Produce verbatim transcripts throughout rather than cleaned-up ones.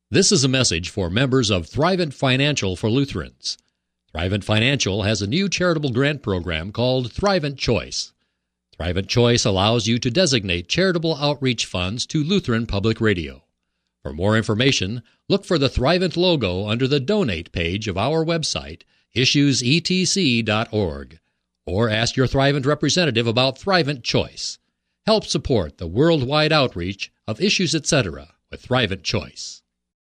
This is a message for members of Thrivent Financial for Lutherans. Thrivent Financial has a new charitable grant program called Thrivent Choice. Thrivent Choice allows you to designate charitable outreach funds to Lutheran Public Radio. For more information, look for the Thrivent logo under the Donate page of our website, issues e t c dot org, or ask your Thrivent representative about Thrivent Choice. Help support the worldwide outreach of Issues et cetera with Thrivent Choice.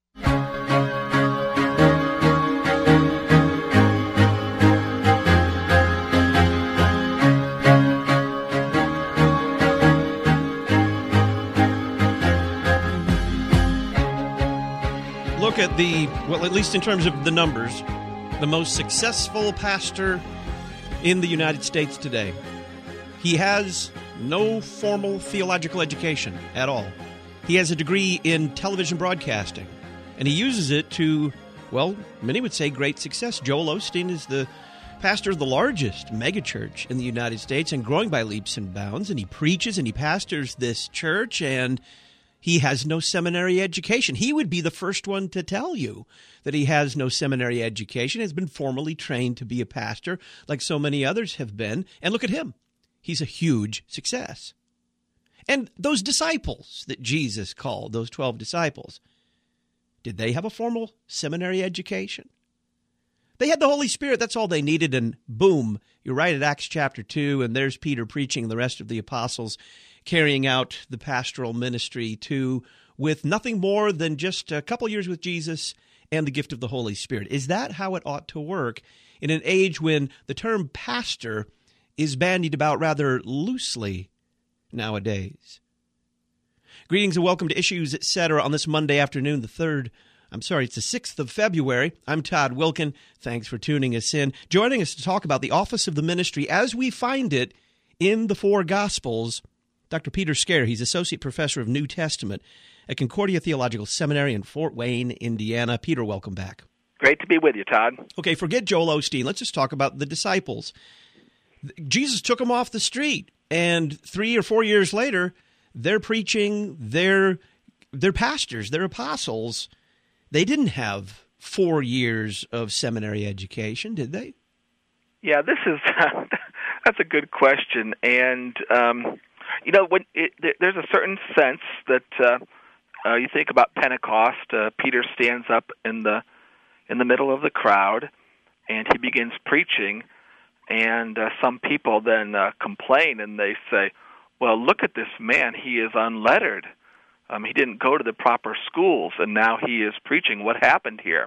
Look at the, well, at least in terms of the numbers, the most successful pastor in the United States today. He has no formal theological education at all. He has a degree in television broadcasting, and he uses it to, well, many would say great success. Joel Osteen is the pastor of the largest megachurch in the United States and growing by leaps and bounds, and he preaches and he pastors this church, and he has no seminary education. He would be the first one to tell you that he has no seminary education, has been formally trained to be a pastor like so many others have been. And look at him. He's a huge success. And those disciples that Jesus called, those twelve disciples, did they have a formal seminary education? They had the Holy Spirit. That's all they needed. And boom, you're right at Acts chapter two, and there's Peter preaching, the rest of the apostles carrying out the pastoral ministry too, with nothing more than just a couple years with Jesus and the gift of the Holy Spirit. Is that how it ought to work in an age when the term pastor is bandied about rather loosely nowadays? Greetings and welcome to Issues et cetera on this Monday afternoon, the third, I'm sorry, it's the sixth of February. I'm Todd Wilkin. Thanks for tuning us in. Joining us to talk about the office of the ministry as we find it in the four Gospels, Doctor Peter Scaer. He's Associate Professor of New Testament at Concordia Theological Seminary in Fort Wayne, Indiana. Peter, welcome back. Great to be with you, Todd. Okay, forget Joel Osteen. Let's just talk about the disciples. Jesus took them off the street, and three or four years later, they're preaching, they're, they're pastors, they're apostles. They didn't have four years of seminary education, did they? Yeah, this is that's a good question, and um, you know, when it, there's a certain sense that uh, uh, you think about Pentecost. Uh, Peter stands up in the in the middle of the crowd, and he begins preaching. And uh, some people then uh, complain, and they say, "Well, look at this man. He is unlettered. Um, he didn't go to the proper schools, and now he is preaching. What happened here?"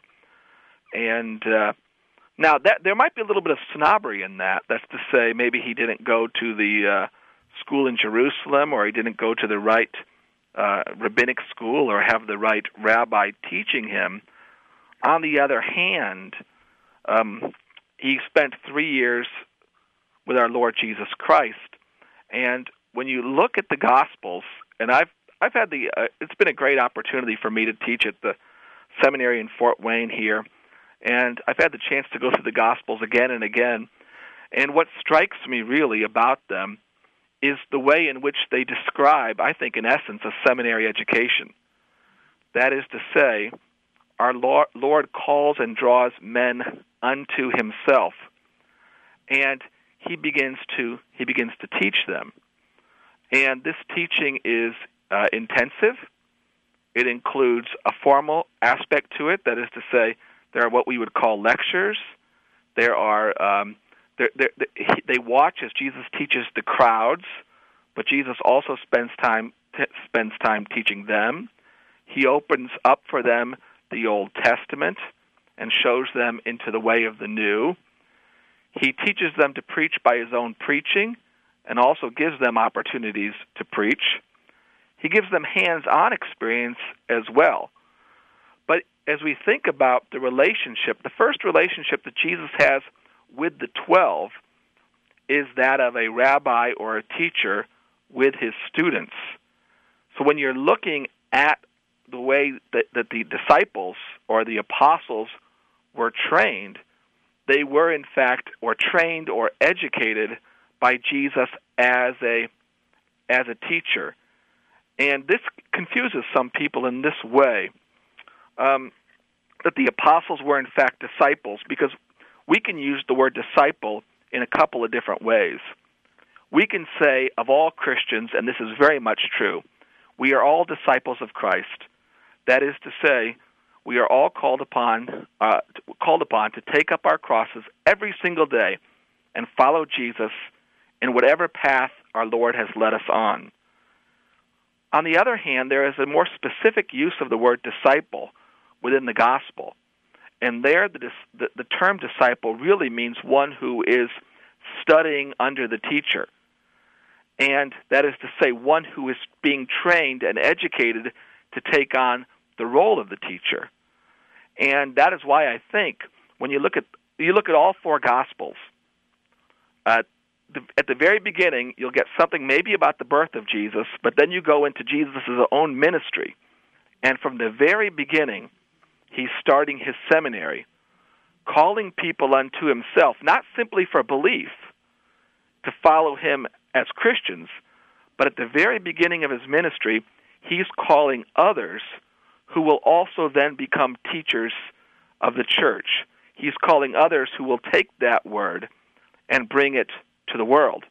And uh, now that there might be a little bit of snobbery in that. That's to say, maybe he didn't go to the uh, school in Jerusalem, or he didn't go to the right uh, rabbinic school, or have the right rabbi teaching him. On the other hand, um, he spent three years with our Lord Jesus Christ, and when you look at the Gospels, and I've I've had the uh, it's been a great opportunity for me to teach at the seminary in Fort Wayne here, and I've had the chance to go through the Gospels again and again, and what strikes me really about them is the way in which they describe, I think, in essence, a seminary education. That is to say, our Lord, Lord calls and draws men unto himself, and he begins to he begins to teach them. And this teaching is uh, intensive. It includes a formal aspect to it. That is to say, there are what we would call lectures. There are um, They're, they're, they watch as Jesus teaches the crowds, but Jesus also spends time t- spends time teaching them. He opens up for them the Old Testament and shows them into the way of the New. He teaches them to preach by his own preaching and also gives them opportunities to preach. He gives them hands-on experience as well. But as we think about the relationship, the first relationship that Jesus has with the twelve is that of a rabbi or a teacher with his students. So when you're looking at the way that, that the disciples or the apostles were trained, they were in fact or trained or educated by Jesus as a as a teacher. And this confuses some people in this way. um, that the apostles were in fact disciples, because we can use the word disciple in a couple of different ways. We can say of all Christians, and this is very much true, we are all disciples of Christ. That is to say, we are all called upon uh, called upon to take up our crosses every single day and follow Jesus in whatever path our Lord has led us on. On the other hand, there is a more specific use of the word disciple within the gospel. And there, the, the, the term disciple really means one who is studying under the teacher. And that is to say, one who is being trained and educated to take on the role of the teacher. And that is why I think when you look at you look at all four Gospels, uh, the, at the very beginning, you'll get something maybe about the birth of Jesus, but then you go into Jesus' own ministry. And from the very beginning, he's starting his seminary, calling people unto himself, not simply for belief, to follow him as Christians, but at the very beginning of his ministry, he's calling others who will also then become teachers of the church. He's calling others who will take that word and bring it to the world.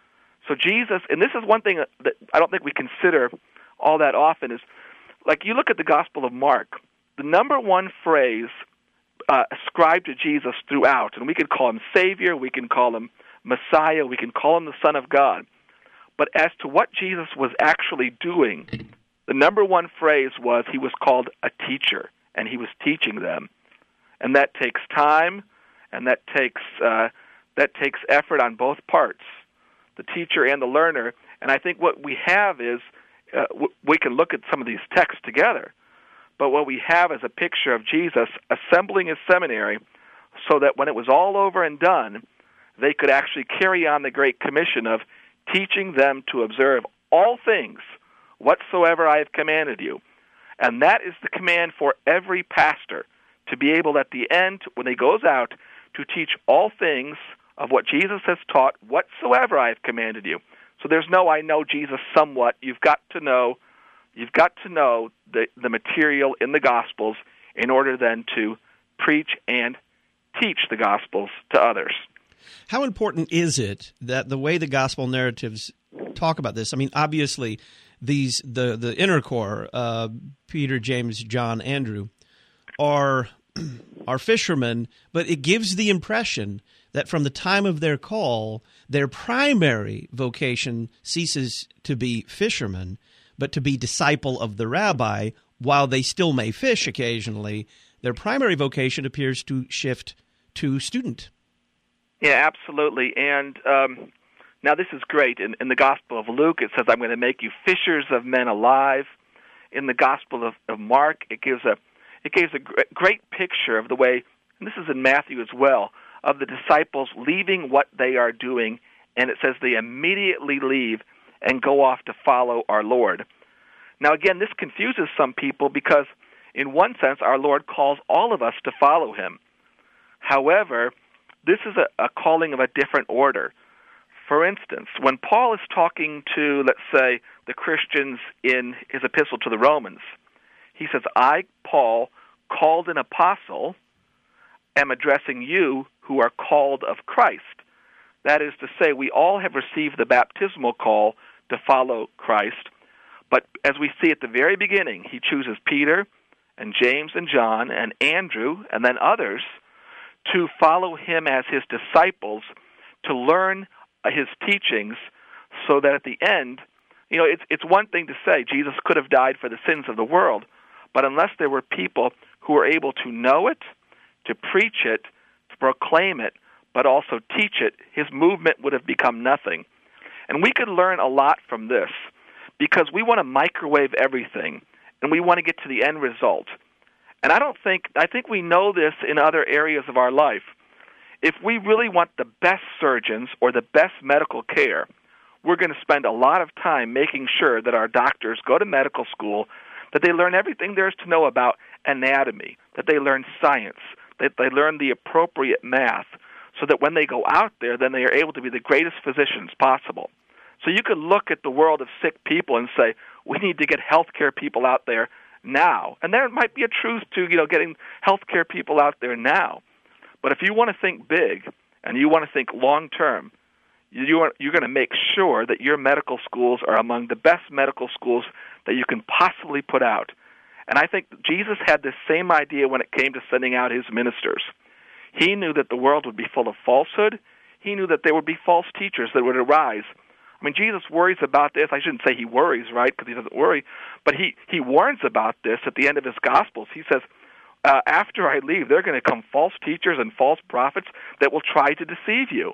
So Jesus, and this is one thing that I don't think we consider all that often, is like you look at the Gospel of Mark, the number one phrase uh, ascribed to Jesus throughout, and we can call him Savior, we can call him Messiah, we can call him the Son of God. But as to what Jesus was actually doing, the number one phrase was he was called a teacher, and he was teaching them. And that takes time, and that takes uh, that takes effort on both parts, the teacher and the learner. And I think what we have is, uh, w- we can look at some of these texts together, but what we have is a picture of Jesus assembling his seminary so that when it was all over and done, they could actually carry on the Great Commission of teaching them to observe all things whatsoever I have commanded you. And that is the command for every pastor, to be able at the end, when he goes out, to teach all things of what Jesus has taught whatsoever I have commanded you. So there's no I know Jesus somewhat. You've got to know you've got to know the, the material in the Gospels in order then to preach and teach the Gospels to others. How important is it that the way the gospel narratives talk about this? I mean, obviously, these the the inner core, uh, Peter, James, John, Andrew, are are fishermen, but it gives the impression that from the time of their call, their primary vocation ceases to be fishermen, but to be disciple of the rabbi. While they still may fish occasionally, their primary vocation appears to shift to student. Yeah, absolutely. And um, now this is great. In, in the Gospel of Luke, it says, I'm going to make you fishers of men alive. In the Gospel of, of Mark, it gives a it gives a great picture of the way, and this is in Matthew as well, of the disciples leaving what they are doing, and it says they immediately leave and go off to follow our Lord. Now again, this confuses some people because in one sense our Lord calls all of us to follow him. However, this is a, a calling of a different order. For instance, when Paul is talking to, let's say, the Christians in his epistle to the Romans, he says, I, Paul, called an apostle, am addressing you who are called of Christ. That is to say, we all have received the baptismal call to follow Christ, but as we see at the very beginning, he chooses Peter and James and John and Andrew and then others to follow him as his disciples, to learn his teachings, so that at the end, you know, it's it's one thing to say Jesus could have died for the sins of the world, but unless there were people who were able to know it, to preach it, to proclaim it, but also teach it, his movement would have become nothing. And we could learn a lot from this, because we want to microwave everything, and we want to get to the end result. And I don't think, I think we know this in other areas of our life. If we really want the best surgeons or the best medical care, we're going to spend a lot of time making sure that our doctors go to medical school, that they learn everything there is to know about anatomy, that they learn science, that they learn the appropriate math, so that when they go out there, then they are able to be the greatest physicians possible. So you could look at the world of sick people and say, we need to get healthcare people out there now. And there might be a truth to, you know, getting healthcare people out there now. But if you want to think big and you want to think long term, you are, you're going to make sure that your medical schools are among the best medical schools that you can possibly put out. And I think Jesus had this same idea when it came to sending out his ministers. He knew that the world would be full of falsehood. He knew that there would be false teachers that would arise. I mean, Jesus worries about this. I shouldn't say he worries, right, because he doesn't worry, but he, he warns about this at the end of his Gospels. He says, uh, after I leave, there are going to come false teachers and false prophets that will try to deceive you.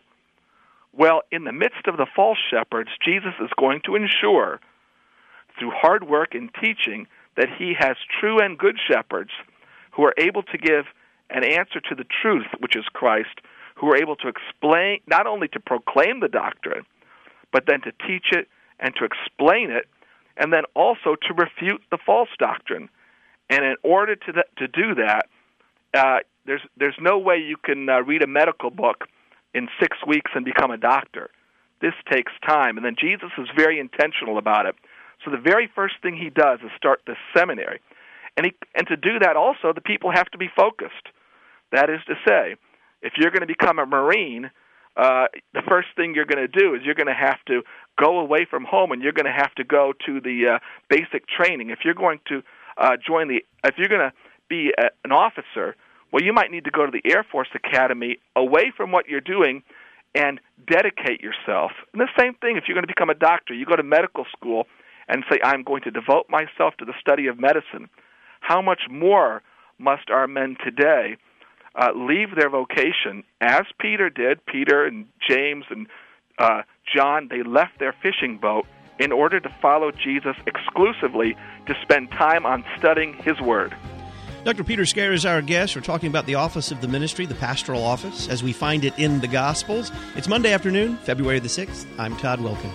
Well, in the midst of the false shepherds, Jesus is going to ensure, through hard work and teaching, that he has true and good shepherds who are able to give an answer to the truth, which is Christ, who are able to explain, not only to proclaim the doctrine, but then to teach it and to explain it, and then also to refute the false doctrine. And in order to th- to do that, uh, there's there's no way you can uh, read a medical book in six weeks and become a doctor. This takes time, and then Jesus is very intentional about it. So the very first thing he does is start this seminary, and he and to do that also, the people have to be focused. That is to say, if you're going to become a Marine, Uh, the first thing you're going to do is you're going to have to go away from home, and you're going to have to go to the uh, basic training. If you're going to uh, join the, if you're going to be a, an officer, well, you might need to go to the Air Force Academy away from what you're doing and dedicate yourself. And the same thing, if you're going to become a doctor, you go to medical school and say, I'm going to devote myself to the study of medicine. How much more must our men today Uh, leave their vocation, as Peter did, Peter and James and uh, John, they left their fishing boat in order to follow Jesus exclusively, to spend time on studying his word. Doctor Peter Scair is our guest. We're talking about the office of the ministry, the pastoral office, as we find it in the Gospels. It's Monday afternoon, February the sixth. I'm Todd Wilken.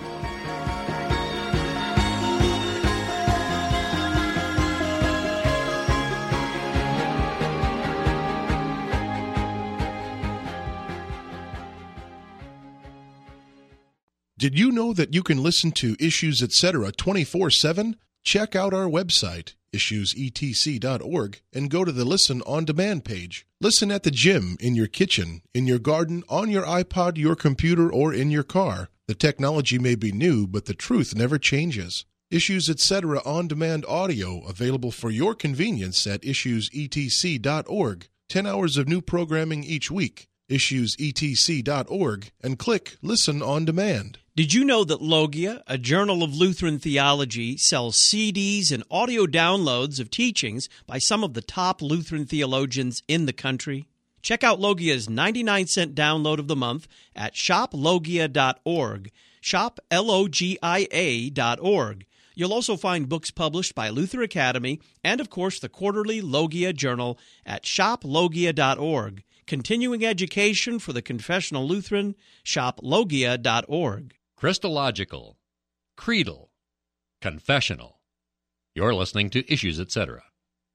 Did you know that you can listen to Issues Etc. twenty-four seven? Check out our website, issues e t c dot org, and go to the Listen on Demand page. Listen at the gym, in your kitchen, in your garden, on your iPod, your computer, or in your car. The technology may be new, but the truth never changes. Issues Etc. On Demand audio available for your convenience at issues e t c dot org. Ten hours of new programming each week. issues e t c dot org and click Listen on Demand. Did you know that Logia, a journal of Lutheran theology, sells C Ds and audio downloads of teachings by some of the top Lutheran theologians in the country? Check out Logia's ninety-nine cent download of the month at shop logia dot org, shop L O G I A dot org. You'll also find books published by Luther Academy and, of course, the quarterly Logia Journal at shop logia dot org. Continuing education for the confessional Lutheran, shop logia dot org. Christological, creedal, confessional. You're listening to Issues Etc.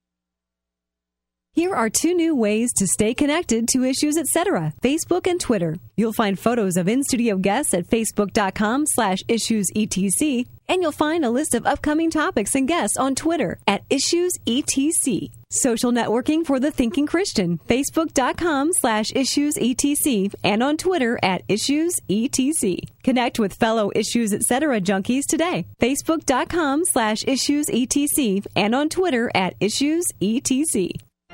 Here are two new ways to stay connected to Issues Etc. Facebook and Twitter. You'll find photos of in-studio guests at facebook.com slash issuesetc, and you'll find a list of upcoming topics and guests on Twitter at issuesetc. Social networking for the thinking Christian, facebook.com slash issuesetc, and on Twitter at issuesetc. Connect with fellow Issues Etc. junkies today, facebook.com slash issuesetc, and on Twitter at issuesetc.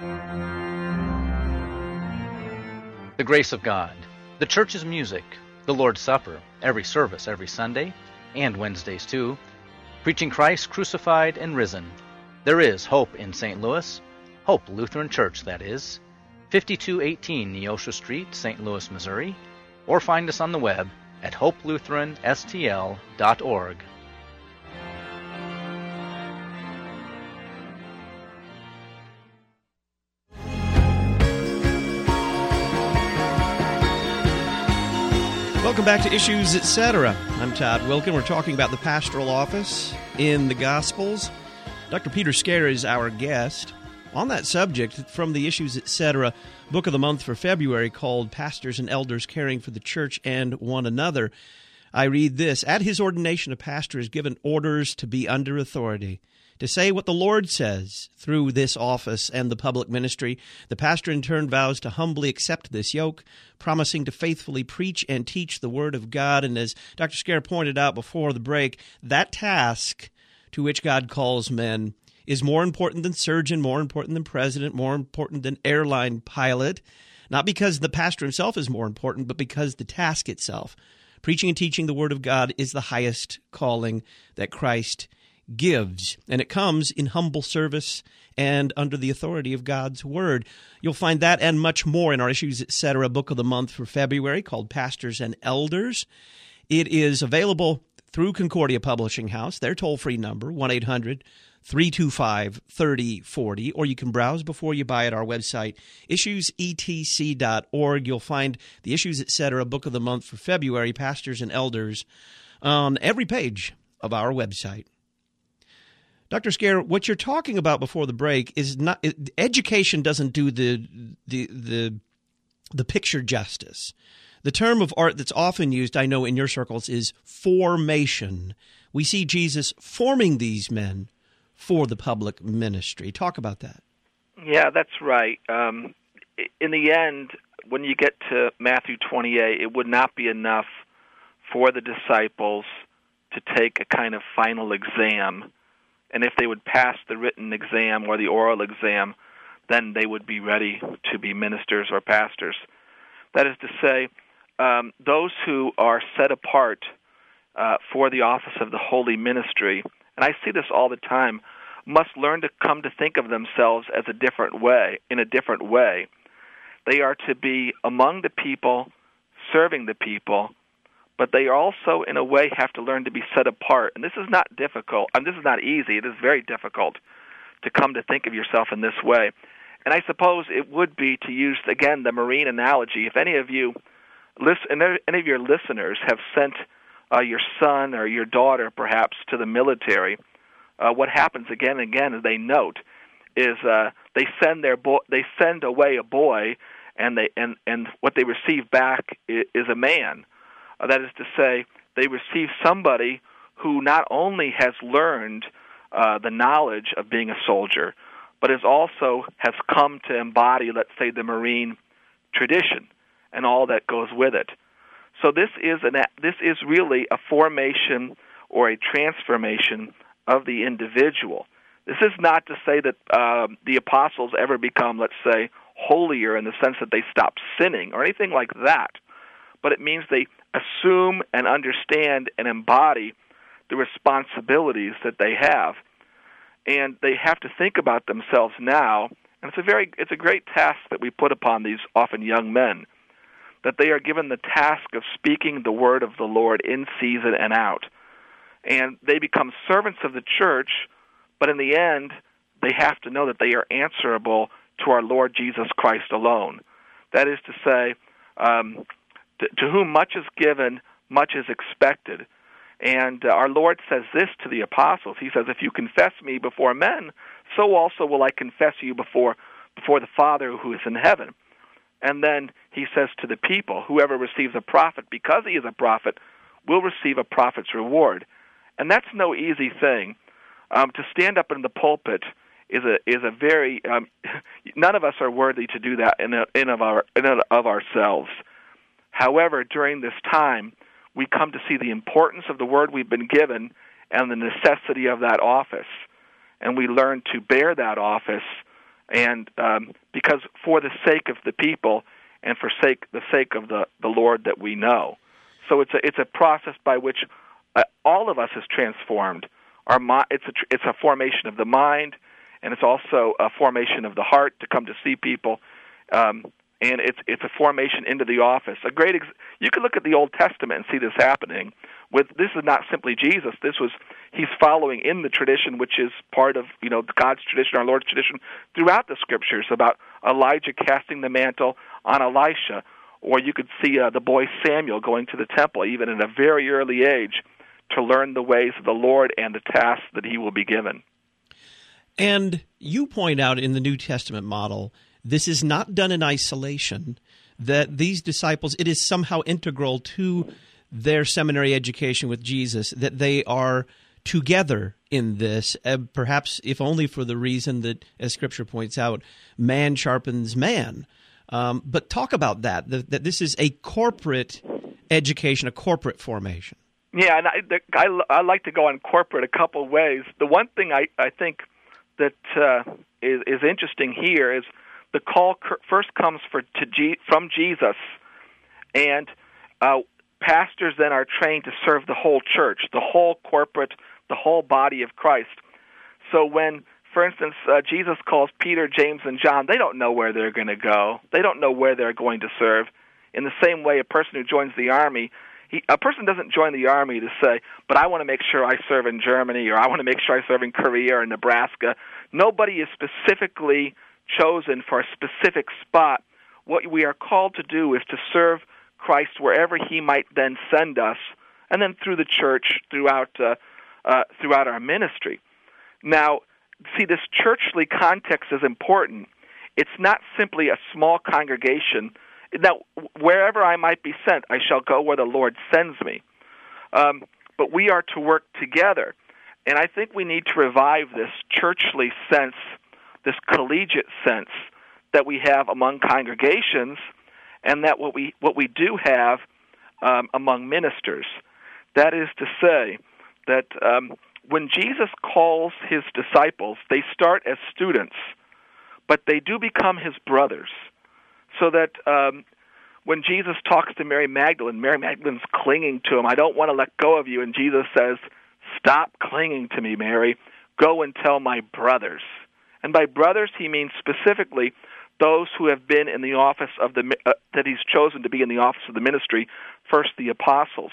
The grace of God, the church's music, the Lord's Supper, every service every Sunday, and Wednesdays too, preaching Christ crucified and risen. There is hope in Saint Louis, Hope Lutheran Church, that is, fifty-two eighteen Neosho Street, Saint Louis, Missouri, or find us on the web at hope lutheran s t l dot org. Welcome back to Issues Etc. I'm Todd Wilken. We're talking about the pastoral office in the Gospels. Doctor Peter Scair is our guest. On that subject, from the Issues Etc. book of the month for February called Pastors and Elders Caring for the Church and One Another, I read this: At his ordination, a pastor is given orders to be under authority. to say what the Lord says through this office and the public ministry. The pastor in turn vows to humbly accept this yoke, promising to faithfully preach and teach the Word of God. And as Doctor Scare pointed out before the break, that task to which God calls men is more important than surgeon, more important than president, more important than airline pilot, not because the pastor himself is more important, but because the task itself, preaching and teaching the Word of God, is the highest calling that Christ gives, and it comes in humble service and under the authority of God's Word. You'll find that and much more in our Issues Etc. Book of the Month for February, called Pastors and Elders. It is available through Concordia Publishing House, their toll-free number, one eight hundred three two five three oh four oh, or you can browse before you buy at our website, issues e t c dot org. You'll find the Issues Etc. Book of the Month for February, Pastors and Elders, on every page of our website. Doctor Scare, what you're talking about before the break is not it, education doesn't do the the the the picture justice. The term of art that's often used, I know in your circles, is formation. We see Jesus forming these men for the public ministry. Talk about that. Yeah, that's right. Um, in the end, when you get to Matthew twenty-eight, it would not be enough for the disciples to take a kind of final exam. And if they would pass the written exam or the oral exam, then they would be ready to be ministers or pastors. That is to say, um, those who are set apart uh, for the office of the holy ministry, and I see this all the time, must learn to come to think of themselves as a different way, in a different way. They are to be among the people, serving the people, but they also, in a way, have to learn to be set apart. And this is not difficult. And this is not easy. It is very difficult to come to think of yourself in this way. And I suppose it would be, to use, again, the Marine analogy. If any of you, listen, any of your listeners have sent uh, your son or your daughter, perhaps, to the military, uh, what happens again and again, as they note, is uh, they send their bo- they send away a boy, and they and, and what they receive back is, is a man. Uh, that is to say, they receive somebody who not only has learned uh, the knowledge of being a soldier, but is also has come to embody, let's say, the Marine tradition and all that goes with it. So this is an this is really a formation or a transformation of the individual. This is not to say that uh, the apostles ever become, let's say, holier in the sense that they stop sinning or anything like that, but it means they assume and understand and embody the responsibilities that they have, and they have to think about themselves now. And it's a very it's a great task that we put upon these often young men, that they are given the task of speaking the word of the Lord in season and out. And they become servants of the church, but in the end, they have to know that they are answerable to our Lord Jesus Christ alone. That is to say, um, to, to whom much is given, much is expected. And uh, our Lord says this to the apostles. He says, if you confess me before men, so also will I confess you before before the Father who is in heaven. And then he says to the people, whoever receives a prophet because he is a prophet will receive a prophet's reward. And that's no easy thing. Um, to stand up in the pulpit is a is a very um, none of us are worthy to do that in a, in of our in a, of ourselves. However, during this time, we come to see the importance of the word we've been given and the necessity of that office, and we learn to bear that office, and um, because for the sake of the people and for sake the sake of the, the Lord that we know. So it's a it's a process by which uh, all of us is transformed. Our mi- it's a tr- it's a formation of the mind, and it's also a formation of the heart to come to see people. Um, And it's it's a formation into the office. A great ex- you can look at the Old Testament and see this happening. With this is not simply Jesus. This was he's following in the tradition, which is part of you know God's tradition, our Lord's tradition, throughout the Scriptures about Elijah casting the mantle on Elisha, or you could see uh, the boy Samuel going to the temple even at a very early age to learn the ways of the Lord and the tasks that he will be given. And you point out in the New Testament model, this is not done in isolation, that these disciples, it is somehow integral to their seminary education with Jesus, that they are together in this, uh, perhaps if only for the reason that, as Scripture points out, man sharpens man. Um, but talk about that, that, that this is a corporate education, a corporate formation. Yeah, and I, the, I, I like to go on corporate a couple of ways. The one thing I, I think that uh, is, is interesting here is the call first comes for to G, from Jesus, and uh, pastors then are trained to serve the whole church, the whole corporate, the whole body of Christ. So when, for instance, uh, Jesus calls Peter, James, and John, they don't know where they're going to go. They don't know where they're going to serve. In the same way, a person who joins the army, he, a person doesn't join the army to say, but I want to make sure I serve in Germany, or I want to make sure I serve in Korea or Nebraska. Nobody is specifically chosen for a specific spot. What we are called to do is to serve Christ wherever he might then send us, and then through the church, throughout uh, uh, throughout our ministry. Now, see, this churchly context is important. It's not simply a small congregation. Now, wherever I might be sent, I shall go where the Lord sends me. Um, but we are to work together. And I think we need to revive this churchly sense, this collegiate sense that we have among congregations, and that what we what we do have um, among ministers. That is to say that um, when Jesus calls his disciples, they start as students, but they do become his brothers. So that um, when Jesus talks to Mary Magdalene, Mary Magdalene's clinging to him. I don't want to let go of you. And Jesus says, stop clinging to me, Mary. Go and tell my brothers. And by brothers, he means specifically those who have been in the office of the uh, that he's chosen to be in the office of the ministry, first the apostles.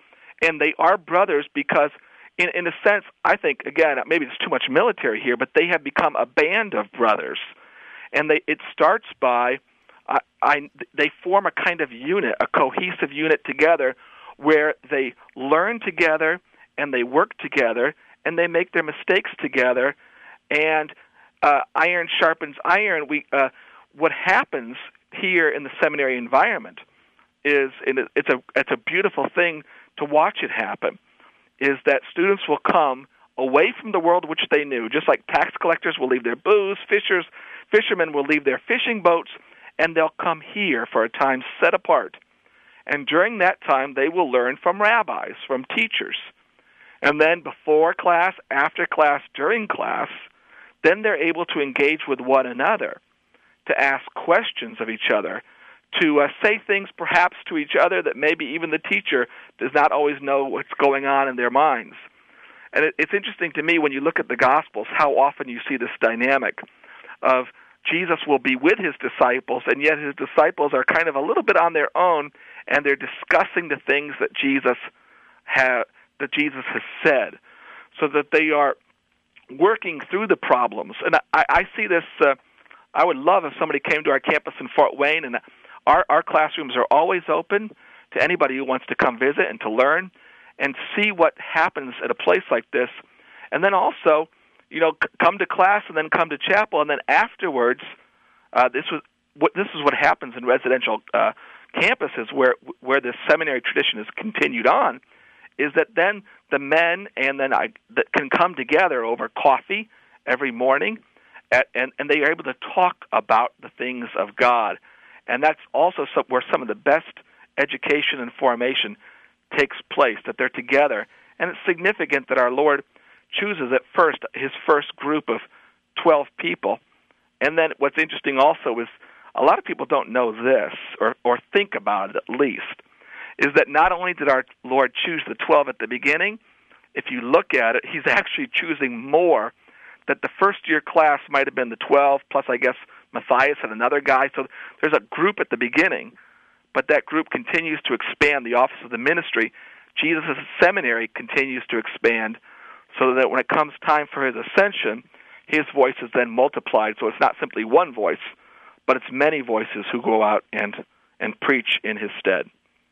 And they are brothers because, in, in a sense, I think, again, maybe it's too much military here, but they have become a band of brothers. And they, it starts by, I, I, they form a kind of unit, a cohesive unit together, where they learn together and they work together and they make their mistakes together. And uh, iron sharpens iron. We uh, what happens here in the seminary environment is, and it's a it's a beautiful thing to watch it happen, is that students will come away from the world which they knew, just like tax collectors will leave their booths, fishers, fishermen will leave their fishing boats, and they'll come here for a time set apart. And during that time, they will learn from rabbis, from teachers. And then before class, after class, during class, then they're able to engage with one another, to ask questions of each other, to uh, say things perhaps to each other that maybe even the teacher does not always know what's going on in their minds. And it, it's interesting to me when you look at the Gospels how often you see this dynamic of Jesus will be with his disciples, and yet his disciples are kind of a little bit on their own, and they're discussing the things that Jesus ha- that Jesus has said, so that they are working through the problems. And I, I see this. Uh, I would love if somebody came to our campus in Fort Wayne, and our, our classrooms are always open to anybody who wants to come visit and to learn and see what happens at a place like this. And then also, you know, c- come to class and then come to chapel, and then afterwards, uh, this was what this is what happens in residential uh, campuses where where this seminary tradition is continued on, is that then the men and then I that can come together over coffee every morning, at, and and they are able to talk about the things of God, and that's also some, where some of the best education and formation takes place. That they're together, and it's significant that our Lord chooses at first his first group of twelve people. And then what's interesting also is a lot of people don't know this, or, or think about it at least, is that not only did our Lord choose the twelve at the beginning, if you look at it, he's actually choosing more, that the first year class might have been the twelve, plus I guess Matthias and another guy. So there's a group at the beginning, but that group continues to expand the office of the ministry. Jesus' seminary continues to expand, so that when it comes time for his ascension, his voice is then multiplied. So it's not simply one voice, but it's many voices who go out and, and preach in his stead.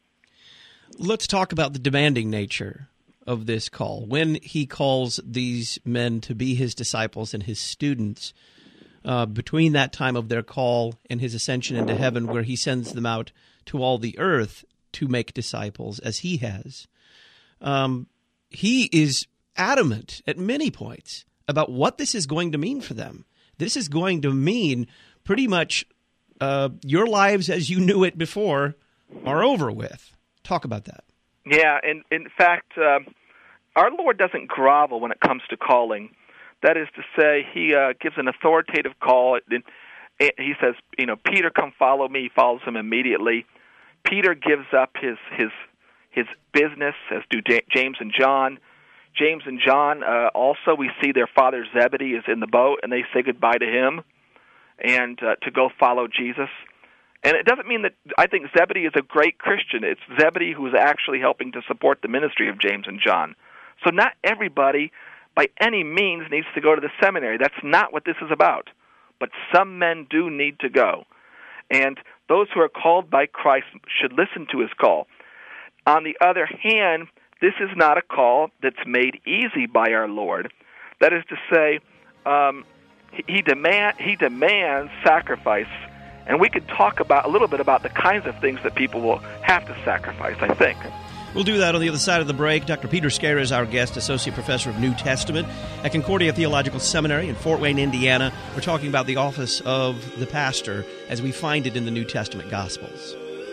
Let's talk about the demanding nature of this call. When he calls these men to be his disciples and his students, uh, between that time of their call and his ascension into heaven, where he sends them out to all the earth to make disciples, as he has, um, he is adamant at many points about what this is going to mean for them. This is going to mean pretty much uh, your lives as you knew it before are over with. Talk about that. Yeah, and in fact, uh, our Lord doesn't grovel when it comes to calling. That is to say, he uh, gives an authoritative call. And he says, you know, Peter, come follow me. He follows him immediately. Peter gives up his his his business, as do James and John. James and John uh, also, we see their father Zebedee is in the boat, and they say goodbye to him and uh, to go follow Jesus. And it doesn't mean that I think Zebedee is a great Christian. It's Zebedee who is actually helping to support the ministry of James and John. So not everybody, by any means, needs to go to the seminary. That's not what this is about. But some men do need to go. And those who are called by Christ should listen to his call. On the other hand, this is not a call that's made easy by our Lord. That is to say, um, he, demand, he demands sacrifice. And we could talk about a little bit about the kinds of things that people will have to sacrifice, I think. We'll do that on the other side of the break. Doctor Peter Scarer is our guest, Associate Professor of New Testament at Concordia Theological Seminary in Fort Wayne, Indiana. We're talking about the office of the pastor as we find it in the New Testament Gospels.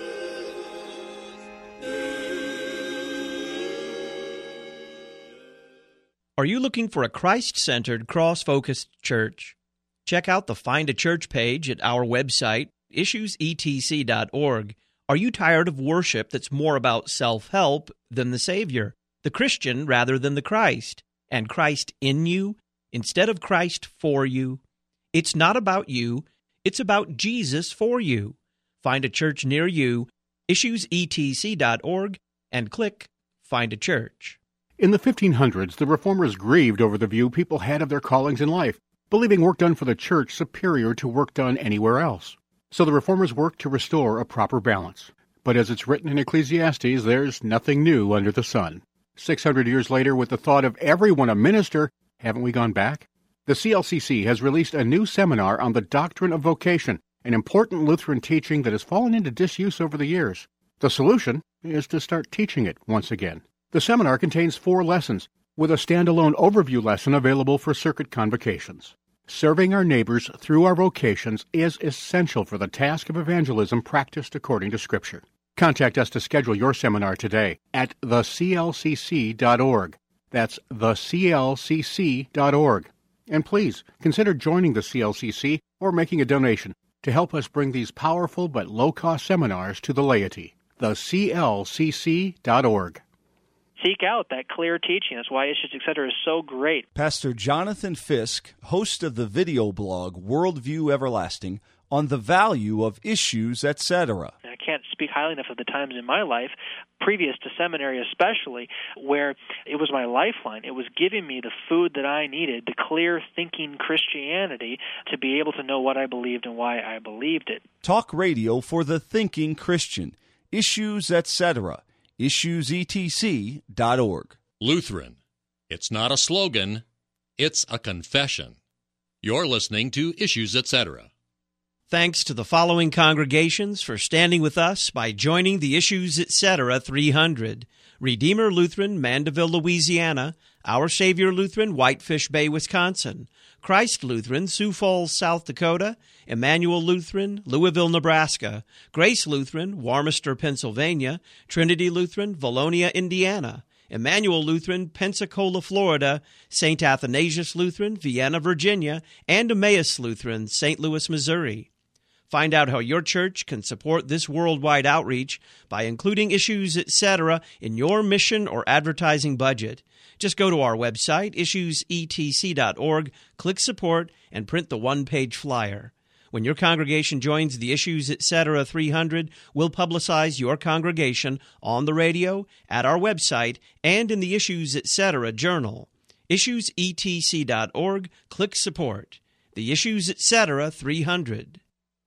Are you looking for a Christ-centered, cross-focused church? Check out the Find a Church page at our website, issues e t c dot org. Are you tired of worship that's more about self-help than the Savior, the Christian rather than the Christ, and Christ in you instead of Christ for you? It's not about you, it's about Jesus for you. Find a church near you, issues e t c dot org, and click Find a Church. In the fifteen hundreds, the Reformers grieved over the view people had of their callings in life, believing work done for the church superior to work done anywhere else. So the Reformers worked to restore a proper balance. But as it's written in Ecclesiastes, there's nothing new under the sun. Six hundred years later, with the thought of everyone a minister, haven't we gone back? The C L C C has released a new seminar on the doctrine of vocation, an important Lutheran teaching that has fallen into disuse over the years. The solution is to start teaching it once again. The seminar contains four lessons, with a standalone overview lesson available for circuit convocations. Serving our neighbors through our vocations is essential for the task of evangelism practiced according to Scripture. Contact us to schedule your seminar today at the c l c c dot org. That's the c l c c dot org. And please, consider joining the C L C C or making a donation to help us bring these powerful but low-cost seminars to the laity. the c l c c dot org. Seek out that clear teaching. That's why Issues, et cetera, is so great. Pastor Jonathan Fisk, host of the video blog Worldview Everlasting, on the value of Issues, et cetera. I can't speak highly enough of the times in my life, previous to seminary especially, where it was my lifeline. It was giving me the food that I needed, the clear thinking Christianity, to be able to know what I believed and why I believed it. Talk radio for the thinking Christian. Issues, et cetera. issues e t c dot org. Lutheran. It's not a slogan, it's a confession. You're listening to Issues, et cetera. Thanks to the following congregations for standing with us by joining the Issues, et cetera. three hundred. Redeemer Lutheran, Mandeville, Louisiana. Our Savior Lutheran, Whitefish Bay, Wisconsin. Christ Lutheran, Sioux Falls, South Dakota. Emmanuel Lutheran, Louisville, Nebraska. Grace Lutheran, Warmester, Pennsylvania. Trinity Lutheran, Valonia, Indiana. Emmanuel Lutheran, Pensacola, Florida. Saint Athanasius Lutheran, Vienna, Virginia. And Emmaus Lutheran, Saint Louis, Missouri. Find out how your church can support this worldwide outreach by including Issues, et cetera in your mission or advertising budget. Just go to our website, issues e t c dot org, click Support, and print the one-page flyer. When your congregation joins the Issues, et cetera. three hundred, we'll publicize your congregation on the radio, at our website, and in the Issues, et cetera journal. issues e t c dot org, click Support. The Issues, et cetera. three hundred.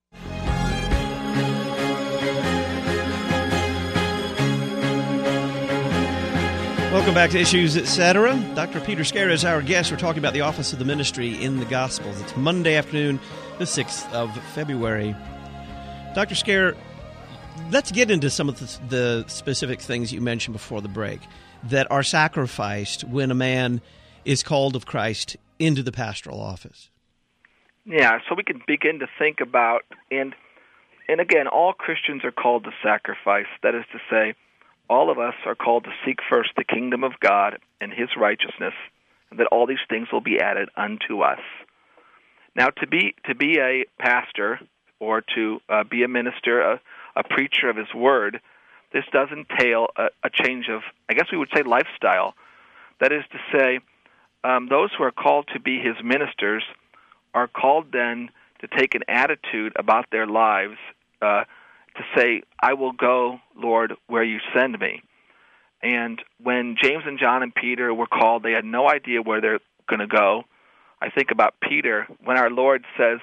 Welcome back to Issues, et cetera. Doctor Peter Scarer is our guest. We're talking about the office of the ministry in the Gospels. It's Monday afternoon, the sixth of February. Doctor Scarer, Let's get into some of the, the specific things you mentioned before the break that are sacrificed when a man is called of Christ into the pastoral office. Yeah, so we can begin to think about, and and again, all Christians are called to sacrifice. That is to say, all of us are called to seek first the kingdom of God and His righteousness, and that all these things will be added unto us. Now, to be to be a pastor or to uh, be a minister, a, a preacher of His word, this does entail a, a change of, I guess we would say, lifestyle. That is to say, um, those who are called to be His ministers are called then to take an attitude about their lives, uh, to say, I will go, Lord, where you send me. And when James and John and Peter were called, they had no idea where they're going to go. I think about Peter, when our Lord says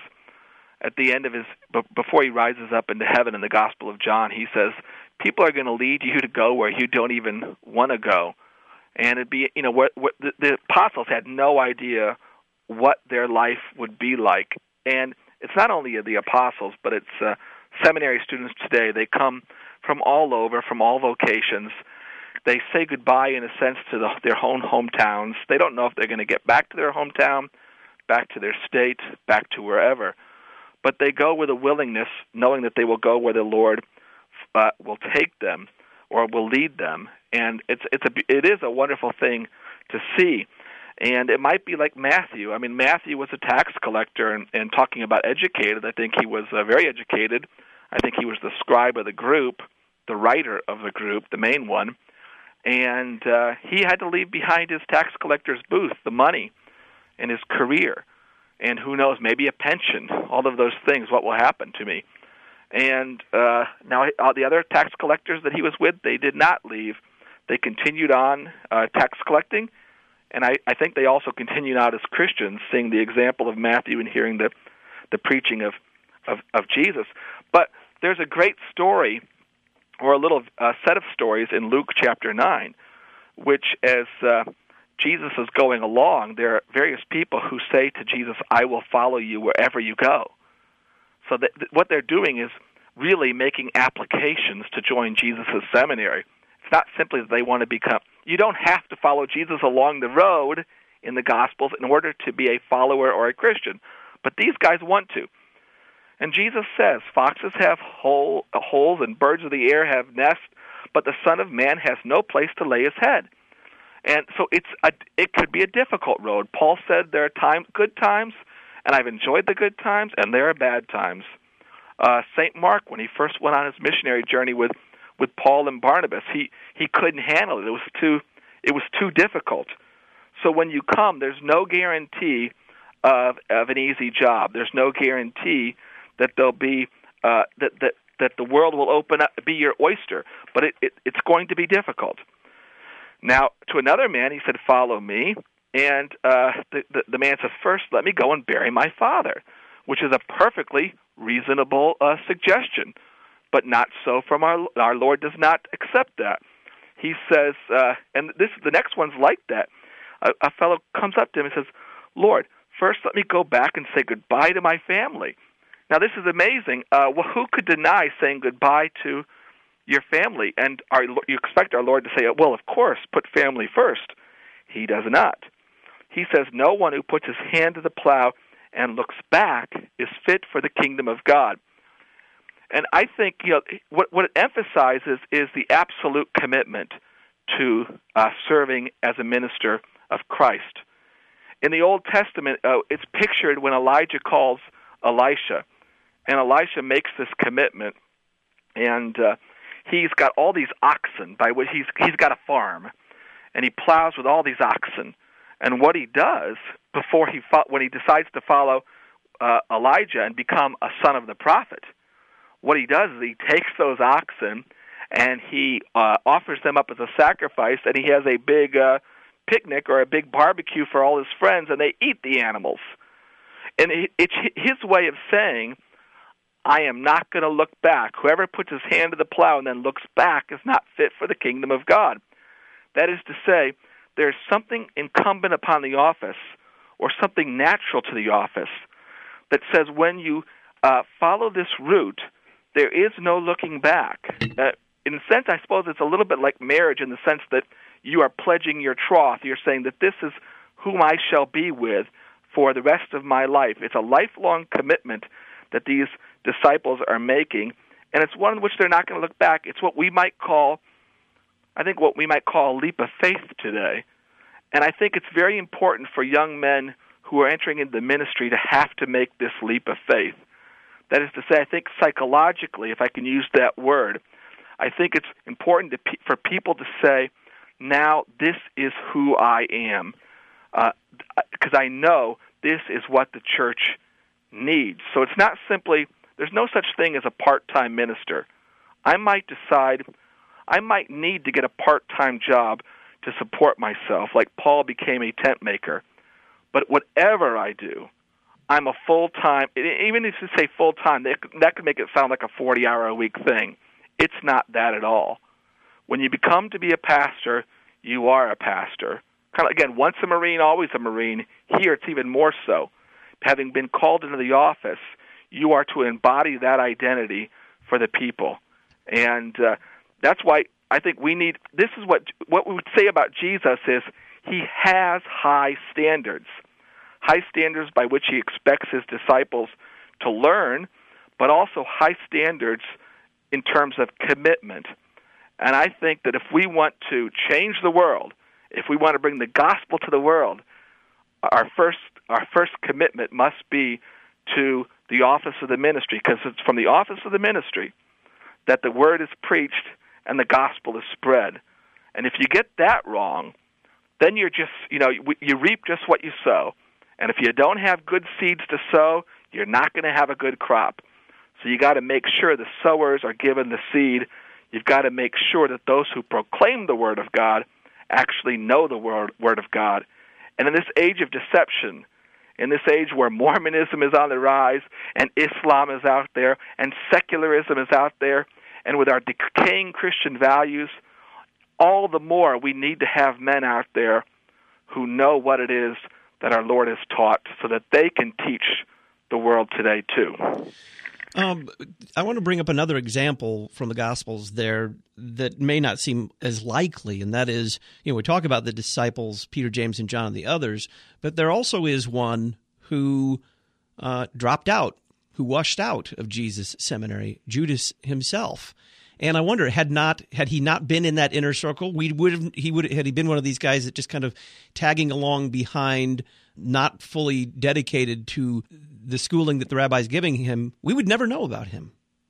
at the end of his, before he rises up into heaven in the Gospel of John, he says, people are going to lead you to go where you don't even want to go. And it'd be, you know, what, what the, the apostles had no idea what their life would be like. And it's not only the apostles, but it's uh, seminary students today. They come from all over, from all vocations. They say goodbye, in a sense, to the, their own hometowns. They don't know if they're going to get back to their hometown, back to their state, back to wherever. But they go with a willingness, knowing that they will go where the Lord uh, will take them or will lead them. And it's it's a it is a wonderful thing to see. And it might be like Matthew. I mean, Matthew was a tax collector, and, and talking about educated, I think he was uh, very educated. I think he was the scribe of the group, the writer of the group, the main one. And uh, he had to leave behind his tax collector's booth, the money, and his career. And who knows, maybe a pension, all of those things, what will happen to me. And uh, now all the other tax collectors that he was with, they did not leave. They continued on uh, tax collecting. And I, I think they also continued out as Christians, seeing the example of Matthew and hearing the, the preaching of, of, of Jesus. But there's a great story, or a little uh, set of stories in Luke chapter nine, which as uh, Jesus is going along, there are various people who say to Jesus, I will follow you wherever you go. So that, what they're doing is really making applications to join Jesus' seminary. It's not simply that they want to become... You don't have to follow Jesus along the road in the Gospels in order to be a follower or a Christian. But these guys want to. And Jesus says, foxes have hole, holes and birds of the air have nests, but the Son of Man has no place to lay his head. And so it's a, it could be a difficult road. Paul said there are time, good times, and I've enjoyed the good times, and there are bad times. Uh, Saint Mark, when he first went on his missionary journey with with Paul and Barnabas, he, he couldn't handle it. It was too it was too difficult. So when you come, there's no guarantee of of an easy job. There's no guarantee that there'll be uh, that that that the world will open up, be your oyster. But it, it it's going to be difficult. Now, to another man, he said, "Follow me." And uh, the, the the man says, "First, let me go and bury my father," which is a perfectly reasonable uh, suggestion. But not so from our our Lord does not accept that. He says, uh, and this the next one's like that. A, a fellow comes up to him and says, "Lord, first let me go back and say goodbye to my family." Now this is amazing. Uh, well, who could deny saying goodbye to your family? And our, you expect our Lord to say, "Well, of course, put family first." He does not. He says, "No one who puts his hand to the plow and looks back is fit for the kingdom of God." And I think, you know, what, what it emphasizes is the absolute commitment to uh, serving as a minister of Christ. In the Old Testament, uh, it's pictured when Elijah calls Elisha, and Elisha makes this commitment, and uh, he's got all these oxen. By which he's he's got a farm, and he plows with all these oxen. And what he does before he fo- when he decides to follow uh, Elijah and become a son of the prophet, what he does is he takes those oxen and he uh, offers them up as a sacrifice, and he has a big uh, picnic or a big barbecue for all his friends, and they eat the animals. And it's his way of saying, I am not going to look back. Whoever puts his hand to the plow and then looks back is not fit for the kingdom of God. That is to say, there's something incumbent upon the office or something natural to the office that says when you uh, follow this route, there is no looking back. Uh, in a sense, I suppose it's a little bit like marriage in the sense that you are pledging your troth. You're saying that this is whom I shall be with for the rest of my life. It's a lifelong commitment that these disciples are making, and it's one in which they're not going to look back. It's what we might call, I think, what we might call a leap of faith today. And I think it's very important for young men who are entering into the ministry to have to make this leap of faith. That is to say, I think psychologically, if I can use that word, I think it's important to pe- for people to say, now this is who I am, because uh, I know this is what the church needs. So it's not simply, there's no such thing as a part-time minister. I might decide, I might need to get a part-time job to support myself, like Paul became a tent maker. But whatever I do, I'm a full-time, even if you say full-time, that could make it sound like a forty-hour-a-week thing. It's not that at all. When you become to be a pastor, you are a pastor. Kind of, again, once a Marine, always a Marine. Here it's even more so. Having been called into the office, you are to embody that identity for the people. And uh, that's why I think we need, this is what what we would say about Jesus is he has high standards. High standards by which he expects his disciples to learn, but also high standards in terms of commitment. And I think that if we want to change the world, if we want to bring the gospel to the world, our first our first commitment must be to the office of the ministry, because it's from the office of the ministry that the word is preached and the gospel is spread. And if you get that wrong, then you're just, you know, you reap just what you sow. And if you don't have good seeds to sow, you're not going to have a good crop. So you got to make sure the sowers are given the seed. You've got to make sure that those who proclaim the Word of God actually know the Word, word of God. And in this age of deception, in this age where Mormonism is on the rise, and Islam is out there, and secularism is out there, and with our decaying Christian values, all the more we need to have men out there who know what it is that our Lord has taught so that they can teach the world today too. Um, I want to bring up another example from the Gospels there that may not seem as likely, and that is, you know, we talk about the disciples, Peter, James, and John, and the others, but there also is one who uh, dropped out, who washed out of Jesus' seminary, Judas himself. And I wonder, had not had he not been in that inner circle, we would have he would had he been one of these guys that just kind of tagging along behind, not fully dedicated to the schooling that the rabbi's giving him, we would never know about him.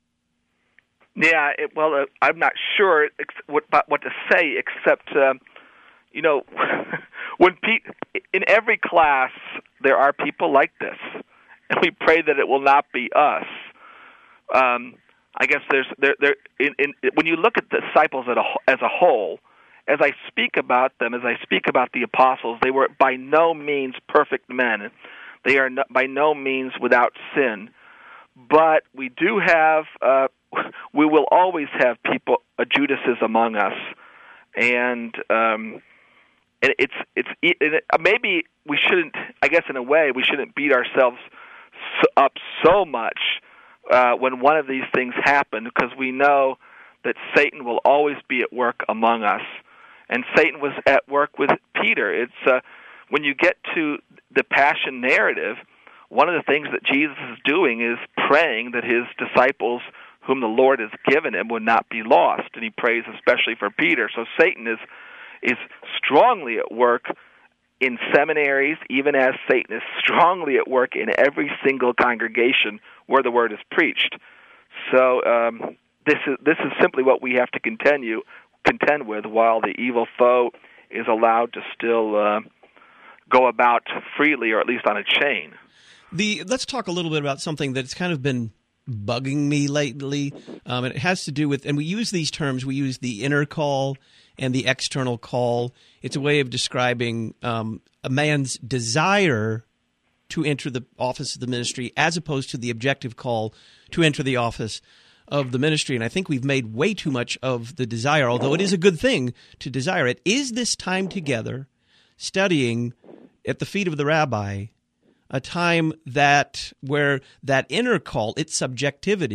Yeah, it, well, uh, I'm not sure ex- what what to say except, uh, you know, when pe- in every class there are people like this, and we pray that it will not be us. Um, I guess there's there there in, in when you look at the disciples as a, as a whole, as I speak about them, as I speak about the apostles, they were by no means perfect men. They are no, by no means without sin. But we do have, uh, we will always have people, uh, Judases among us, and um, and it's it's it, maybe we shouldn't. I guess in a way we shouldn't beat ourselves up so much Uh, when one of these things happen, because we know that Satan will always be at work among us. And Satan was at work with Peter. It's uh, when you get to the Passion narrative, one of the things that Jesus is doing is praying that his disciples, whom the Lord has given him, would not be lost. And he prays especially for Peter. So Satan is is strongly at work in seminaries, even as Satan is strongly at work in every single congregation where the word is preached. So um, this is this is simply what we have to continue contend with, while the evil foe is allowed to still uh, go about freely, or at least on a chain. The let's talk a little bit about something that's kind of been bugging me lately. Um, and it has to do with, and we use these terms. We use the inner call and the external call. It's a way of describing um, a man's desire to enter the office of the ministry as opposed to the objective call to enter the office of the ministry. And I think we've made way too much of the desire, although it is a good thing to desire it. Is this time together studying at the feet of the rabbi a time that where that inner call, its subjectivity,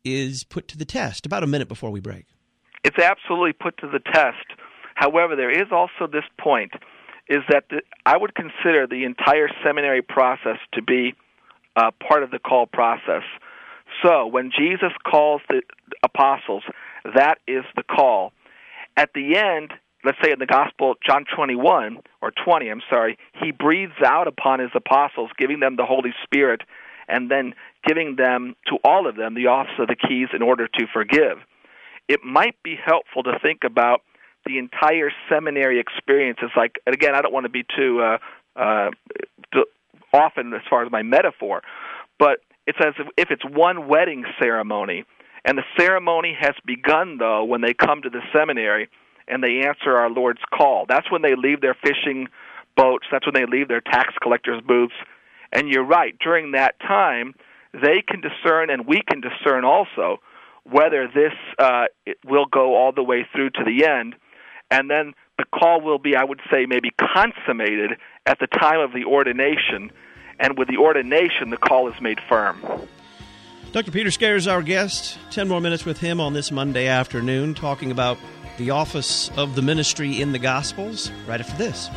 is put to the test. About a minute before we break. It's absolutely put to the test. However, there is also this point, is that the, I would consider the entire seminary process to be uh, part of the call process. So when Jesus calls the apostles, that is the call. At the end, let's say in the Gospel, John twenty-one, or twenty, I'm sorry, he breathes out upon his apostles, giving them the Holy Spirit, and then giving them, to all of them, the office of the keys in order to forgive. It might be helpful to think about the entire seminary experience as like, and again, I don't want to be too uh, uh, often as far as my metaphor, but it's as if it's one wedding ceremony, and the ceremony has begun, though, when they come to the seminary and they answer our Lord's call. That's when they leave their fishing boats. That's when they leave their tax collectors' booths. And you're right, during that time, they can discern, and we can discern also, whether this uh, it will go all the way through to the end. And then the call will be, I would say, maybe consummated at the time of the ordination. And with the ordination, the call is made firm. Doctor Peter Scarer is our guest. Ten more minutes with him on this Monday afternoon, talking about the office of the ministry in the Gospels, right after this.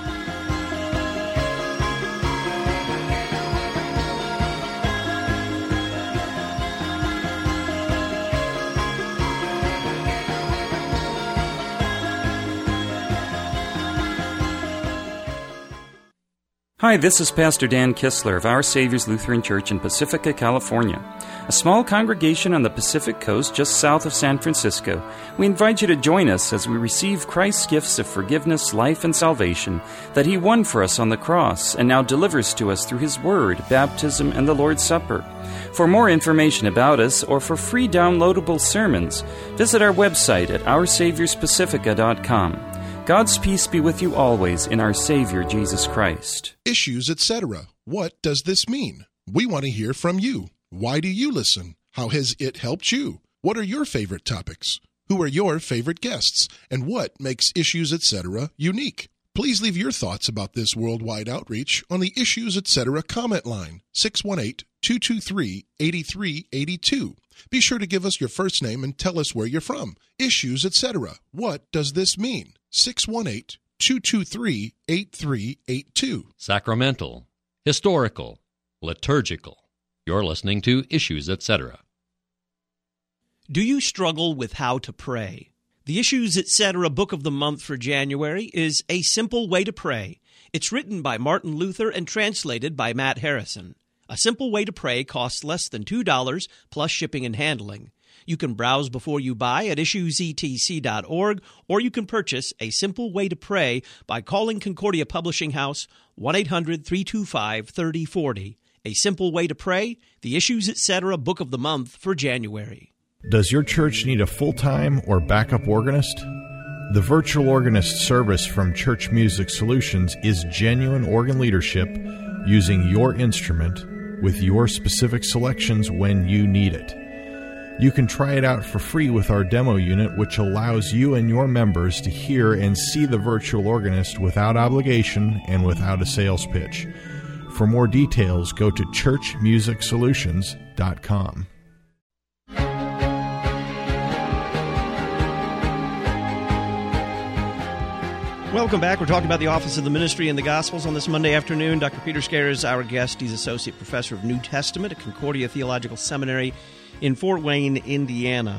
Hi, this is Pastor Dan Kistler of Our Savior's Lutheran Church in Pacifica, California, a small congregation on the Pacific Coast just south of San Francisco. We invite you to join us as we receive Christ's gifts of forgiveness, life, and salvation that He won for us on the cross and now delivers to us through His Word, baptism, and the Lord's Supper. For more information about us or for free downloadable sermons, visit our website at our saviors pacifica dot com. God's peace be with you always in our Savior, Jesus Christ. Issues, et cetera. What does this mean? We want to hear from you. Why do you listen? How has it helped you? What are your favorite topics? Who are your favorite guests? And what makes Issues, et cetera unique? Please leave your thoughts about this worldwide outreach on the Issues, et cetera comment line, six one eight, two two three, eight three eight two. Be sure to give us your first name and tell us where you're from. Issues, et cetera. What does this mean? six one eight, two two three, eight three eight two. Sacramental, historical, liturgical. You're listening to Issues, et cetera. Do you struggle with how to pray? The Issues, et cetera. Book of the Month for January is A Simple Way to Pray. It's written by Martin Luther and translated by Matt Harrison. A Simple Way to Pray costs less than two dollars plus shipping and handling. You can browse before you buy at issues e t c dot org, or you can purchase A Simple Way to Pray by calling Concordia Publishing House, one eight hundred, three two five, three oh four oh. A Simple Way to Pray, the Issues, et cetera. Book of the Month for January. Does your church need a full-time or backup organist? The virtual organist service from Church Music Solutions is genuine organ leadership using your instrument with your specific selections when you need it. You can try it out for free with our demo unit, which allows you and your members to hear and see the virtual organist without obligation and without a sales pitch. For more details, go to church music solutions dot com. Welcome back. We're talking about the Office of the Ministry in the Gospels on this Monday afternoon. Doctor Peter Scarer is our guest. He's Associate Professor of New Testament at Concordia Theological Seminary in Fort Wayne, Indiana.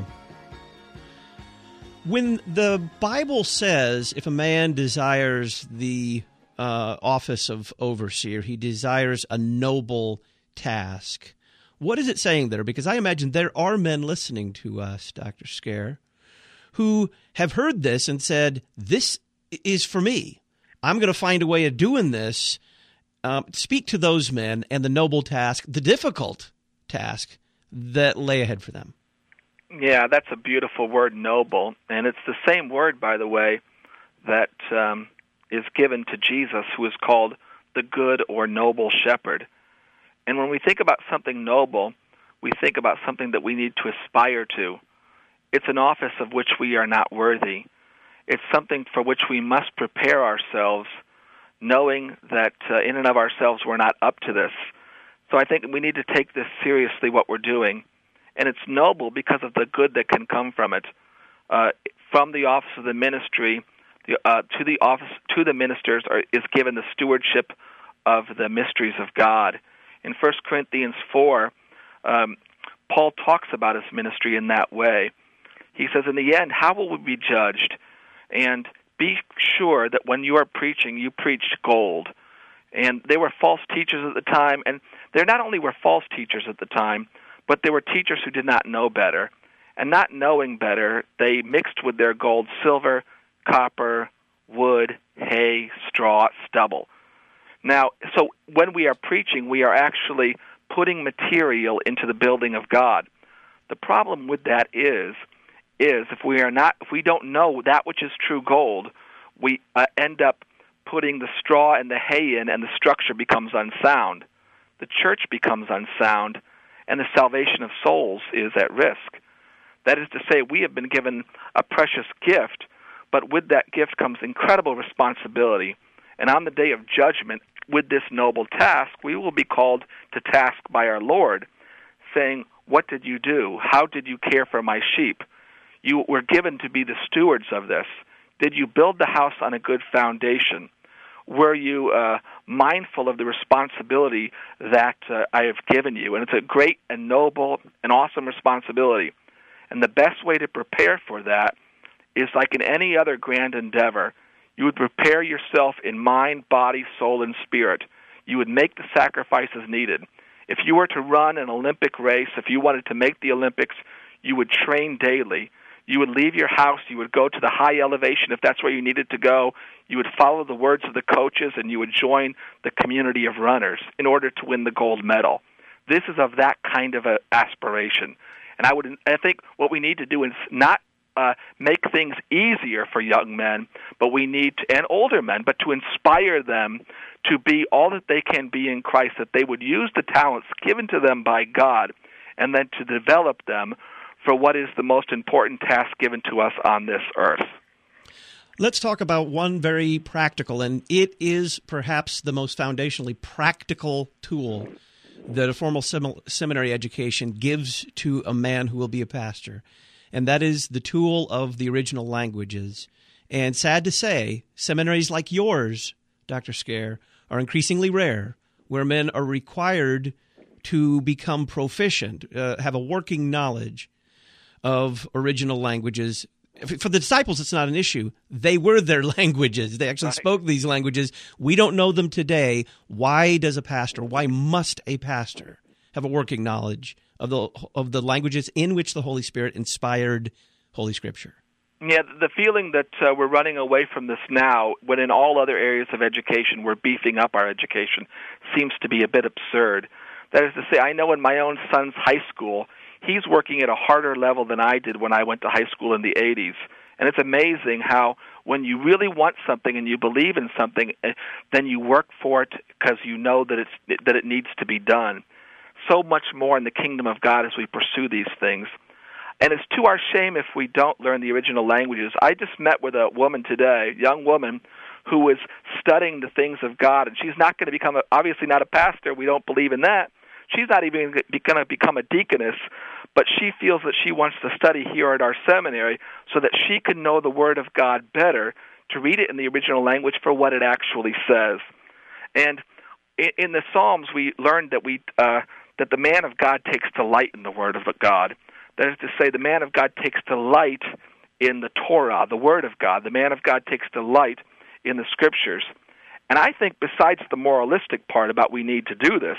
When the Bible says if a man desires the uh, office of overseer, he desires a noble task, what is it saying there? Because I imagine there are men listening to us, Doctor Scarer, who have heard this and said, this is for me. I'm going to find a way of doing this. Um, speak to those men and the noble task, the difficult task that lay ahead for them. Yeah, that's a beautiful word, noble. And it's the same word, by the way, that um, is given to Jesus, who is called the good or noble shepherd. And when we think about something noble, we think about something that we need to aspire to. It's an office of which we are not worthy. It's something for which we must prepare ourselves, knowing that uh, in and of ourselves we're not up to this. So I think we need to take this seriously, what we're doing, and it's noble because of the good that can come from it. Uh, from the office of the ministry the, uh, to the office to the ministers are, is given the stewardship of the mysteries of God. In First Corinthians four, um, Paul talks about his ministry in that way. He says, in the end, how will we be judged? And be sure that when you are preaching, you preach gold. And they were false teachers at the time, and they not only were false teachers at the time, but they were teachers who did not know better. And not knowing better, they mixed with their gold silver, copper, wood, hay, straw, stubble. Now, so when we are preaching, we are actually putting material into the building of God. The problem with that is, is if we are not, if we don't know that which is true gold, we uh, end up putting the straw and the hay in, and the structure becomes unsound. The church becomes unsound, and the salvation of souls is at risk. That is to say, we have been given a precious gift, but with that gift comes incredible responsibility. And on the day of judgment, with this noble task, we will be called to task by our Lord, saying, what did you do? How did you care for my sheep? You were given to be the stewards of this. Did you build the house on a good foundation? Were you uh, mindful of the responsibility that uh, I have given you? And it's a great and noble and awesome responsibility. And the best way to prepare for that is like in any other grand endeavor. You would prepare yourself in mind, body, soul, and spirit. You would make the sacrifices needed. If you were to run an Olympic race, if you wanted to make the Olympics, you would train daily. You would leave your house. You would go to the high elevation if that's where you needed to go. You would follow the words of the coaches, and you would join the community of runners in order to win the gold medal. This is of that kind of a aspiration. And I would, I think what we need to do is not uh, make things easier for young men, but we need to, and older men, but to inspire them to be all that they can be in Christ, that they would use the talents given to them by God, and then to develop them for what is the most important task given to us on this earth. Let's talk about one very practical, and it is perhaps the most foundationally practical tool that a formal sem- seminary education gives to a man who will be a pastor, and that is the tool of the original languages. And sad to say, seminaries like yours, Doctor Scare, are increasingly rare, where men are required to become proficient, uh, have a working knowledge of original languages. For the disciples, it's not an issue. They were their languages. They actually right. spoke these languages. We don't know them today. Why does a pastor, why must a pastor have a working knowledge of the of the languages in which the Holy Spirit inspired Holy Scripture? Yeah, the feeling that uh, we're running away from this now, when in all other areas of education we're beefing up our education, seems to be a bit absurd. That is to say, I know in my own son's high school, he's working at a harder level than I did when I went to high school in the eighties. And it's amazing how when you really want something and you believe in something, then you work for it because you know that it's that it needs to be done. So much more in the kingdom of God as we pursue these things. And it's to our shame if we don't learn the original languages. I just met with a woman today, a young woman, who was studying the things of God, and she's not going to become, a, obviously not a pastor. We don't believe in that. She's not even going to become a deaconess, but she feels that she wants to study here at our seminary so that she can know the Word of God better, to read it in the original language for what it actually says. And in the Psalms, we learned that we uh, that the man of God takes delight in the Word of God. That is to say, the man of God takes delight in the Torah, the Word of God. The man of God takes delight in the Scriptures. And I think besides the moralistic part about we need to do this,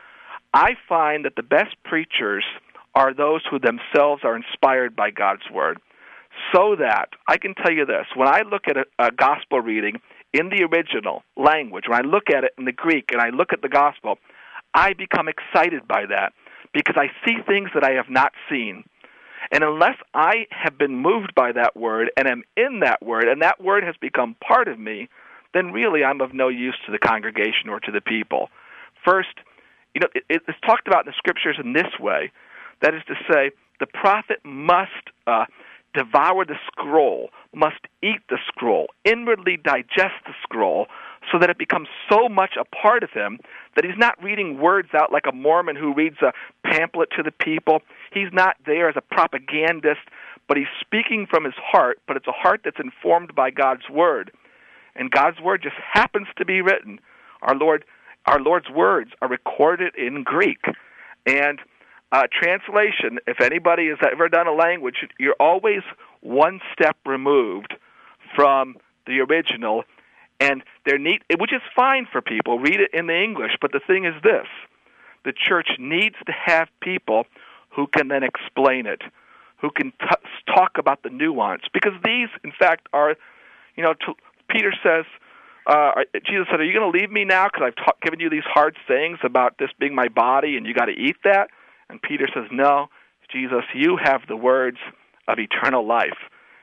I find that the best preachers are those who themselves are inspired by God's Word. So that, I can tell you this, when I look at a, a gospel reading in the original language, when I look at it in the Greek and I look at the gospel, I become excited by that because I see things that I have not seen. And unless I have been moved by that Word and am in that Word, and that Word has become part of me, then really I'm of no use to the congregation or to the people. First, you know, it, it's talked about in the Scriptures in this way. That is to say, the prophet must uh, devour the scroll, must eat the scroll, inwardly digest the scroll, so that it becomes so much a part of him that he's not reading words out like a Mormon who reads a pamphlet to the people. He's not there as a propagandist, but he's speaking from his heart, but it's a heart that's informed by God's Word. And God's Word just happens to be written. Our Lord, our Lord's words are recorded in Greek. And uh, translation, if anybody has ever done a language, you're always one step removed from the original, and they're neat, which is fine for people. Read it in the English, but the thing is this: the church needs to have people who can then explain it, who can t- talk about the nuance, because these, in fact, are, you know, t- Peter says, uh, Jesus said, "Are you going to leave me now because I've ta- given you these hard sayings about this being my body, and you got to eat that?" And Peter says, "No, Jesus, you have the words of eternal life."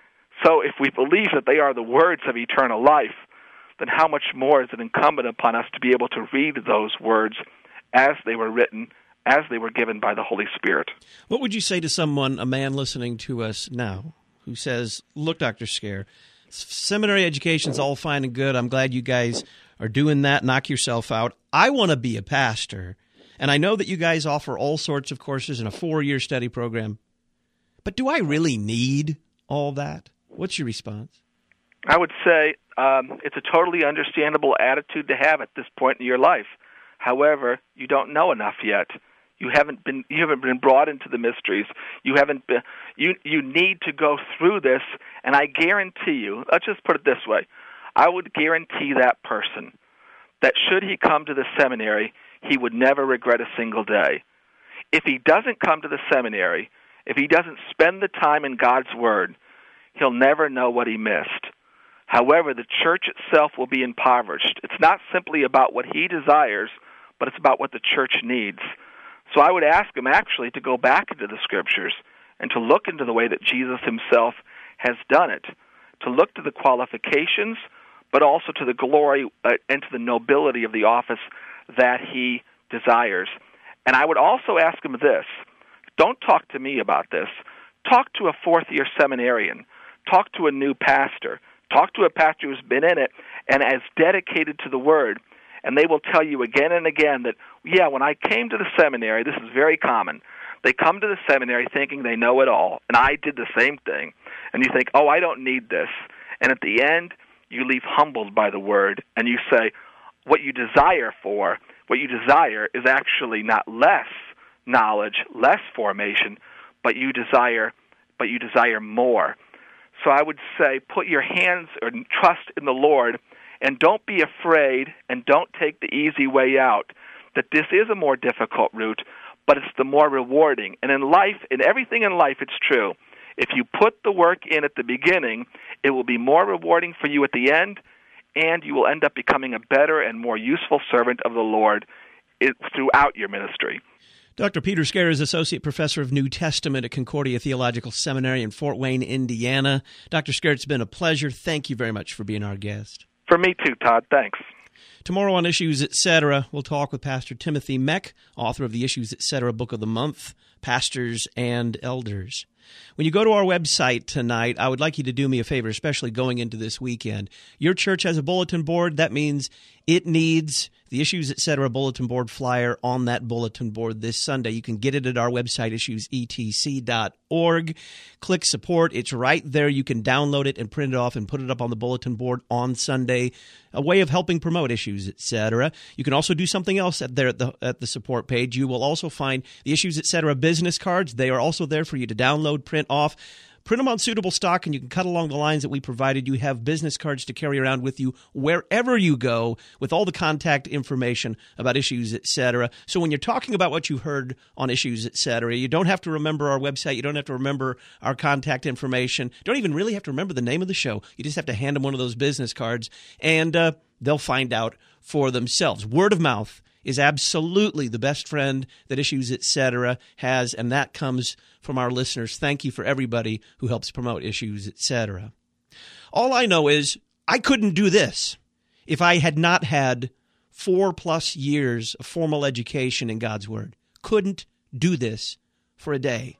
So if we believe that they are the words of eternal life, then how much more is it incumbent upon us to be able to read those words as they were written, as they were given by the Holy Spirit? What would you say to someone, a man listening to us now, who says, "Look, Doctor Scare, seminary education's all fine and good. I'm glad you guys are doing that. Knock yourself out. I want to be a pastor, and I know that you guys offer all sorts of courses in a four-year study program, but do I really need all that?" What's your response? I would say um, it's a totally understandable attitude to have at this point in your life. However, you don't know enough yet. You haven't been you haven't been brought into the mysteries. You haven't been. You you need to go through this, and I guarantee you. Let's just put it this way: I would guarantee that person that should he come to the seminary, he would never regret a single day. If he doesn't come to the seminary, if he doesn't spend the time in God's Word, he'll never know what he missed. However, the church itself will be impoverished. It's not simply about what he desires, but it's about what the church needs. So I would ask him actually to go back into the Scriptures and to look into the way that Jesus himself has done it, to look to the qualifications, but also to the glory uh, and to the nobility of the office that he desires. And I would also ask him this: don't talk to me about this. Talk to a fourth-year seminarian. Talk to a new pastor. Talk to a pastor who's been in it and as dedicated to the Word, and they will tell you again and again that, yeah, when I came to the seminary, this is very common. They come to the seminary thinking they know it all, and I did the same thing. And you think, oh, I don't need this. And at the end, you leave humbled by the Word, and you say, what you desire for, what you desire is actually not less knowledge, less formation, but you desire, but you desire more. So I would say put your hands or trust in the Lord, and don't be afraid, and don't take the easy way out, that this is a more difficult route, but it's the more rewarding. And in life, in everything in life, it's true. If you put the work in at the beginning, it will be more rewarding for you at the end, and you will end up becoming a better and more useful servant of the Lord throughout your ministry. Doctor Peter Scare is Associate Professor of New Testament at Concordia Theological Seminary in Fort Wayne, Indiana. Doctor Scare, it's been a pleasure. Thank you very much for being our guest. For me too, Todd. Thanks. Tomorrow on Issues Etc., we'll talk with Pastor Timothy Meck, author of the Issues Etc. Book of the Month, Pastors and Elders. When you go to our website tonight, I would like you to do me a favor, especially going into this weekend. Your church has a bulletin board. That means it needs the Issues Etc. bulletin board flyer on that bulletin board this Sunday. You can get it at our website, issues e t c dot org. Click support. It's right there. You can download it and print it off and put it up on the bulletin board on Sunday, a way of helping promote Issues Etc. You can also do something else at there at the at the support page. You will also find the Issues Etc. business cards. They are also there for you to download, print off. Print them on suitable stock, and you can cut along the lines that we provided. You have business cards to carry around with you wherever you go with all the contact information about Issues, et cetera. So when you're talking about what you heard on Issues, et cetera, you don't have to remember our website. You don't have to remember our contact information. You don't even really have to remember the name of the show. You just have to hand them one of those business cards, and uh, they'll find out for themselves. Word of mouth is absolutely the best friend that Issues, et cetera has, and that comes from our listeners. Thank you for everybody who helps promote Issues, et cetera. All I know is I couldn't do this if I had not had four-plus years of formal education in God's Word. Couldn't do this for a day.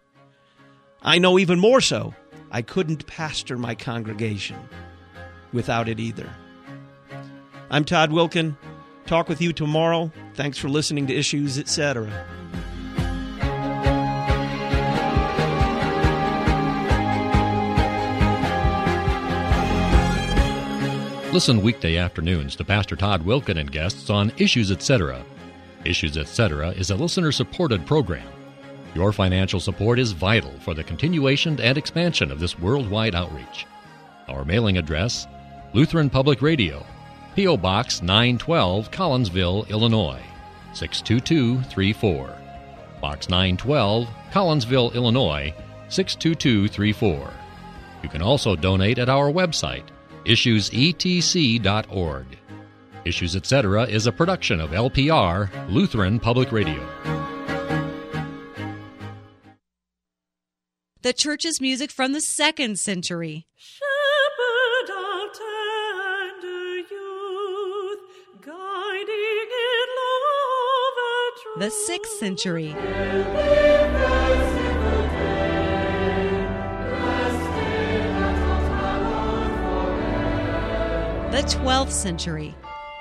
I know even more so, I couldn't pastor my congregation without it either. I'm Todd Wilken. Talk with you tomorrow. Thanks for listening to Issues, et cetera. Listen weekday afternoons to Pastor Todd Wilken and guests on Issues, et cetera. Issues, et cetera is a listener-supported program. Your financial support is vital for the continuation and expansion of this worldwide outreach. Our mailing address, Lutheran Public Radio, P O. Box nine twelve, Collinsville, Illinois, six two two three four. Box nine twelve, Collinsville, Illinois, six two two three four. You can also donate at our website, issues e t c dot org. Issues, et cetera is a production of L P R, Lutheran Public Radio. The church's music from the second century. Shepherd of tender youth, guiding in love and truth. The sixth century. The twelfth century.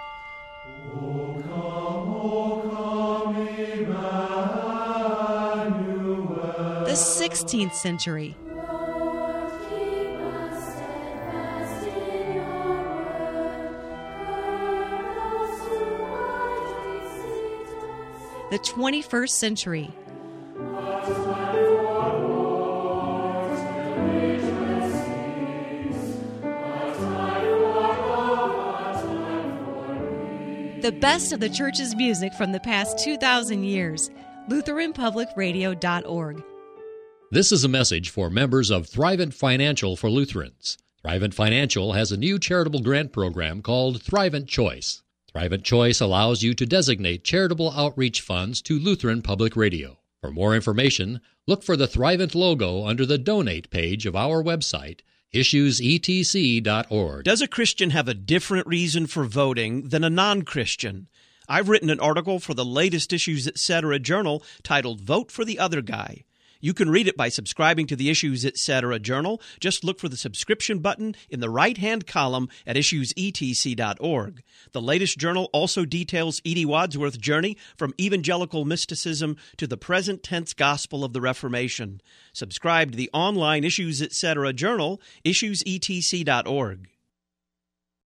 O come, O come, Emmanuel. The sixteenth century. Lord, keep us steadfast in your word. Burn us to rightly seat us. The twenty-first century. The best of the church's music from the past two thousand years. Lutheran Public Radio dot org. This is a message for members of Thrivent Financial for Lutherans. Thrivent Financial has a new charitable grant program called Thrivent Choice. Thrivent Choice allows you to designate charitable outreach funds to Lutheran Public Radio. For more information, look for the Thrivent logo under the Donate page of our website, issues e t c dot org. Does a Christian have a different reason for voting than a non-Christian? I've written an article for the latest Issues, et cetera journal titled Vote for the Other Guy. You can read it by subscribing to the Issues, et cetera journal. Just look for the subscription button in the right-hand column at issues e t c dot org. The latest journal also details E D Wadsworth's journey from evangelical mysticism to the present-tense gospel of the Reformation. Subscribe to the online Issues, et cetera journal, issues e t c dot org.